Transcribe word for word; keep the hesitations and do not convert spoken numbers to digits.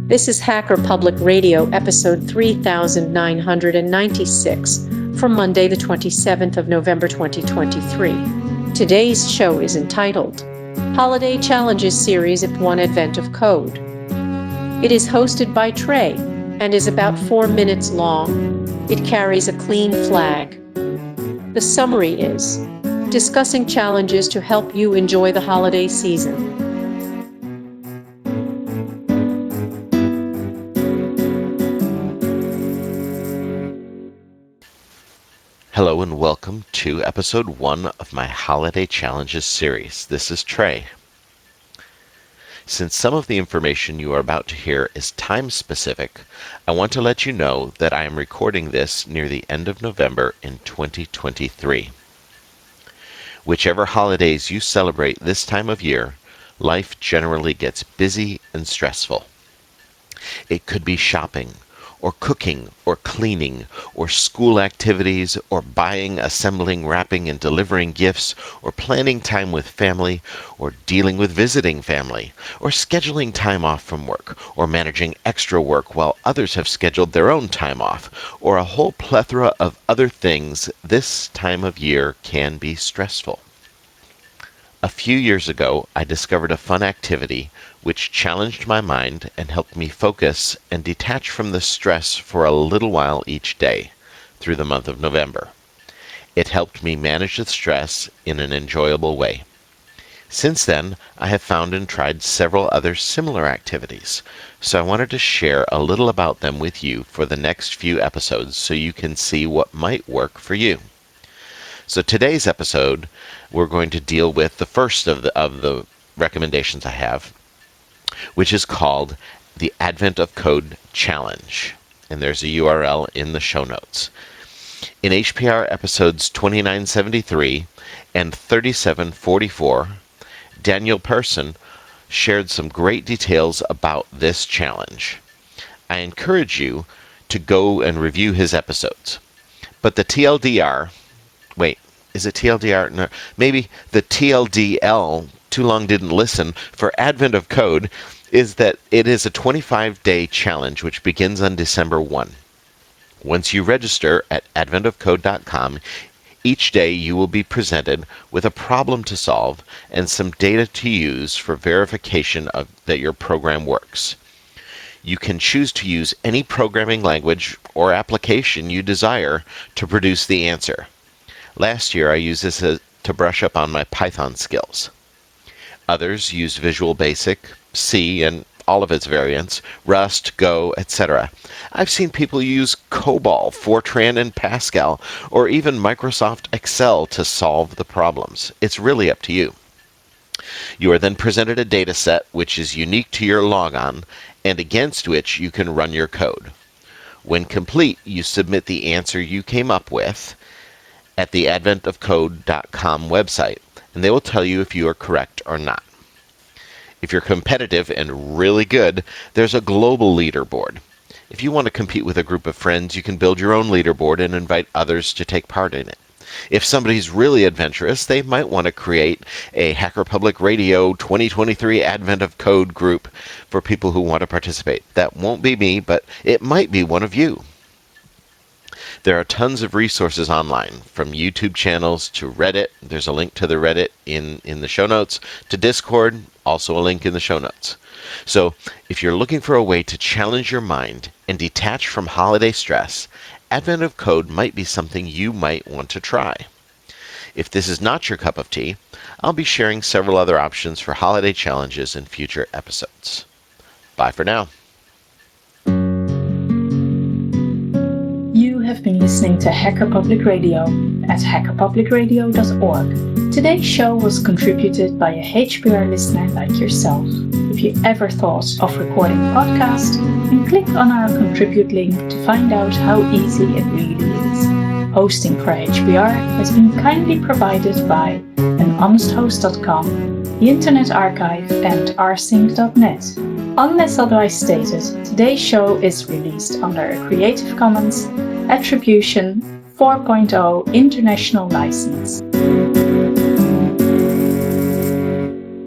This is Hacker Public Radio, episode three thousand nine hundred ninety-six, for Monday, the twenty-seventh of November, twenty twenty-three. Today's show is entitled Holiday Challenges Series at One Advent of Code. It is hosted by Trey and is about four minutes long. It carries a clean flag. The summary is discussing challenges to help you enjoy the holiday season. Hello and welcome to episode one of my Holiday Challenges series. This is Trey. Since some of the information you are about to hear is time-specific, I want to let you know that I am recording this near the end of November in twenty twenty-three. Whichever holidays you celebrate this time of year, life generally gets busy and stressful. It could be shopping, or cooking, or cleaning, or school activities, or buying, assembling, wrapping, and delivering gifts, or planning time with family, or dealing with visiting family, or scheduling time off from work, or managing extra work while others have scheduled their own time off, or a whole plethora of other things. This time of year can be stressful. A few years ago, I discovered a fun activity which challenged my mind and helped me focus and detach from the stress for a little while each day through the month of November. It helped me manage the stress in an enjoyable way. Since then, I have found and tried several other similar activities, so I wanted to share a little about them with you for the next few episodes so you can see what might work for you. So today's episode, we're going to deal with the first of the, of the recommendations I have, which is called the Advent of Code Challenge. And there's a U R L in the show notes. In H P R episodes twenty-nine seventy-three and thirty-seven forty-four, Daniel Persson shared some great details about this challenge. I encourage you to go and review his episodes. But the T L D R, wait, is it T L D R? No, maybe the T L D L, Too Long Didn't Listen, for Advent of Code, is that it is a twenty-five day challenge which begins on December first. Once you register at advent of code dot com, each day you will be presented with a problem to solve and some data to use for verification of that your program works. You can choose to use any programming language or application you desire to produce the answer. Last year I used this as, to brush up on my Python skills. Others use Visual Basic, C, and all of its variants, Rust, Go, et cetera. I've seen people use COBOL, Fortran, and Pascal, or even Microsoft Excel to solve the problems. It's really up to you. You are then presented a data set which is unique to your logon and against which you can run your code. When complete, you submit the answer you came up with at the advent of code dot com website, and they will tell you if you are correct or not. If you're competitive and really good, there's a global leaderboard. If you want to compete with a group of friends, you can build your own leaderboard and invite others to take part in it. If somebody's really adventurous, they might want to create a Hacker Public Radio twenty twenty-three Advent of Code group for people who want to participate. That won't be me, but it might be one of you. There are tons of resources online, from YouTube channels to Reddit. There's a link to the Reddit in, in the show notes, to Discord, also a link in the show notes. So if you're looking for a way to challenge your mind and detach from holiday stress, Advent of Code might be something you might want to try. If this is not your cup of tea, I'll be sharing several other options for holiday challenges in future episodes. Bye for now. You have been listening to Hacker Public Radio at hacker public radio dot org. Today's show was contributed by a H P R listener like yourself. If you ever thought of recording a podcast, then click on our contribute link to find out how easy it really is. Hosting for H P R has been kindly provided by an honest host dot com, the Internet Archive, and r sync dot net. Unless otherwise stated, today's show is released under a Creative Commons Attribution four point oh International License.